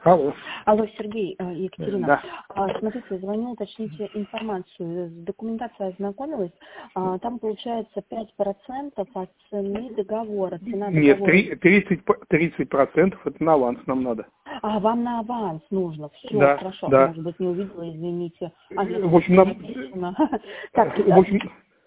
Алло. Алло, Сергей, Екатерина. Да. Смотрите, звоню, уточните информацию. С документацией ознакомилась. Там получается 5% от цены договора. Цена Нет, договора. 30% это на аванс нам надо. Вам на аванс нужно. Все, Да, хорошо. да. Может быть, не увидела, извините. В общем, нам... Так, в общем,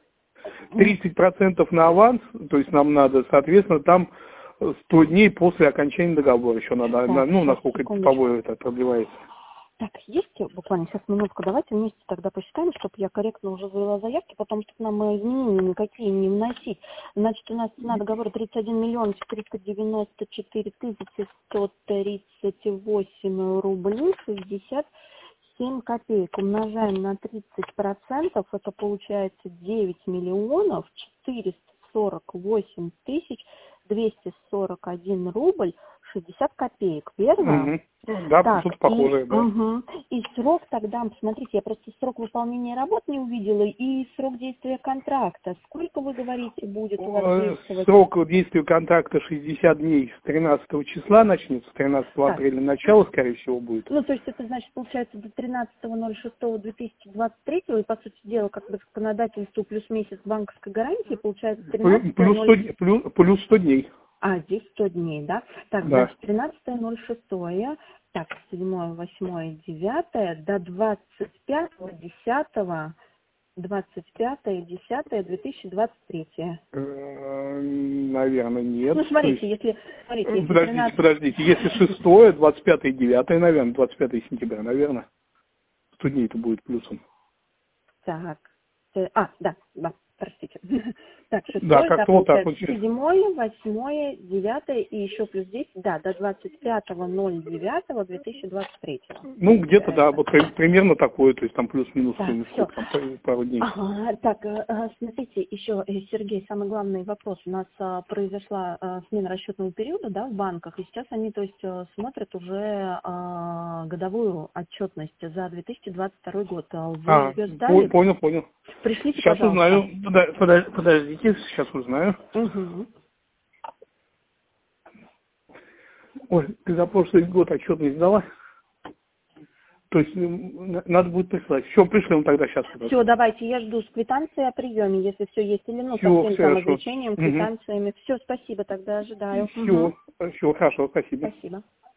30% на аванс, то есть нам надо, соответственно, там 100 дней после окончания договора еще надо, так, насколько типовое это продлевается. Так, есть буквально сейчас минутку, давайте вместе тогда посчитаем, чтобы я корректно уже завела заявки, потому что нам изменения никакие не вносить. Значит, у нас цена договора 31 миллион 494 тысячи 138 рублей 67 копеек. Умножаем на 30%, это получается 9 миллионов 448 тысяч 241 рубль 60 копеек, верно? Угу. Да, Так, что-то похожее, да. И срок тогда, смотрите, я просто срок выполнения работ не увидела, и срок действия контракта. Сколько, вы говорите, будет у вас действовать? Срок действия контракта 60 дней с 13 числа начнется, с 13 апреля начало, скорее всего, будет. Ну, то есть это значит, получается, до 13.06.2023, и, по сути дела, как бы законодательству плюс месяц банковской гарантии, получается, 13.06. Плюс 100 дней. Здесь 100 дней, да? Так, Да. значит, 13.06, так, 7, 8, 9, до 25.10.2023. Наверное, нет. Ну, смотрите, если 13... Подождите. Если 6-е, 25-е, 9-е, наверное, 25 сентября, наверное. 100 дней это будет плюсом. Так, да, простите. Так, 6, да, как-то вот так вот. 7, 8, 9 и еще плюс 10, да, до 25.09.2023. Ну, где-то, да, вот примерно такое, то есть там плюс-минус пару дней. Так, смотрите, еще, Сергей, самый главный вопрос. У нас произошла смена расчетного периода, да, в банках, и сейчас они, то есть, смотрят уже годовую отчетность за 2022 год. Вы ее сдали? Понял. Пришлите, сейчас пожалуйста. Узнаю. Подождите, сейчас узнаю. Угу. Ой, ты за прошлый год отчетность сдала? То есть надо будет прислать. Все, пришлем тогда сейчас. Все, давайте, я жду с квитанцией о приеме, если все есть, или со всем там изучением, квитанциями. Все, спасибо, тогда ожидаю. Все, хорошо, спасибо. Спасибо.